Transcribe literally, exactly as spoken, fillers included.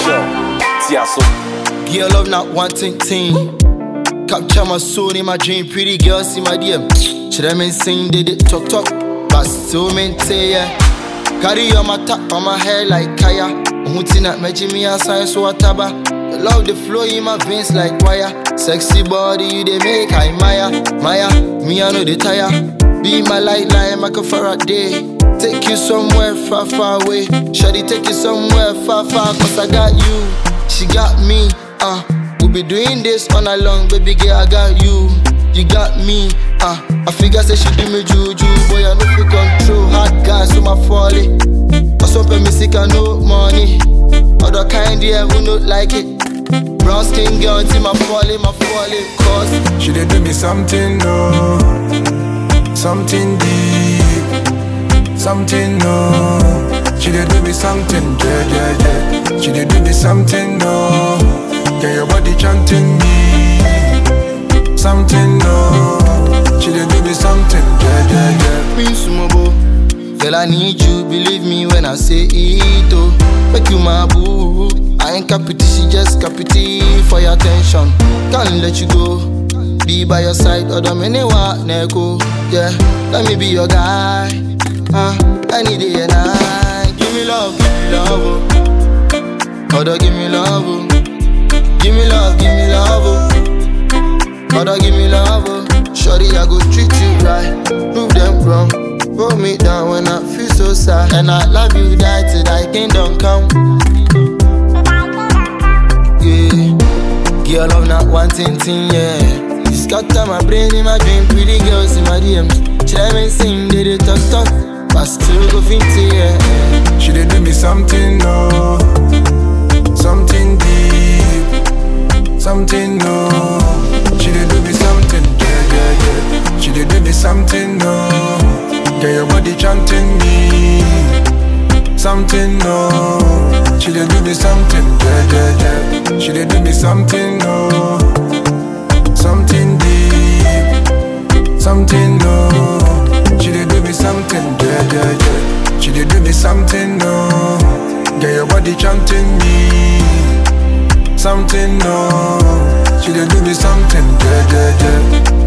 Girl love not wanting team. Capture my soul in my dream. Pretty girls in my D M. Should I sing they did talk talk, but still maintain yeah. Carry on my top on my hair like Kaya. Umuti at my Jimmy and science so ataba. Love the flow in my veins like wire. Sexy body you they make I Maya. Maya, me I know the tire. Be my light line like a Faraday. Take you somewhere far far away. Shawty take you somewhere far far. Cause I got you, she got me. Uh, we'll be doing this all night long. Baby girl I got you, you got me. Uh, I figure say she do me juju. Boy I know if you control. Hard guys so my folly. I some me sick I no money. Other kind yeah who not like it. Brown skin girl till my folly, my folly. Cause she did do me something no, something deep, something no. She did do me something, yeah, yeah, yeah. She did do me something no. Get your body chanting me, something no. She did do me something, yeah, yeah, yeah. Me sumabo, girl I need you, believe me when I say it oh. Make you my boo, I ain't capiti, she just capiti for your attention. Can't let you go, be by your side, other men want neko. Yeah, let me be your guy, uh, any day and night. Give me love, give me love, oh. Other give me love, oh. Give me love, give me love, oh. Other give me love, oh. Shorty, I go treat you right, prove them wrong. Hold me down when I feel so sad. And I love you, die till thy kingdom come. Yeah, girl love not wanting thing, yeah. You scatter my brain in my dream. Pretty girls in my D M. Should I even sing, they dey talk talk, but still go finty, yeah. She did do me something, no, something deep, something, no. She did do me something, yeah, yeah, yeah. She did do me something, no. Get your body chanting me, something no. She did do me something, yeah, yeah, yeah. She did do me something no, something deep, something no. She did do me something, yeah, yeah, yeah. She did do me something no. Get your body chanting me, something no. She did do me something, yeah, yeah, yeah.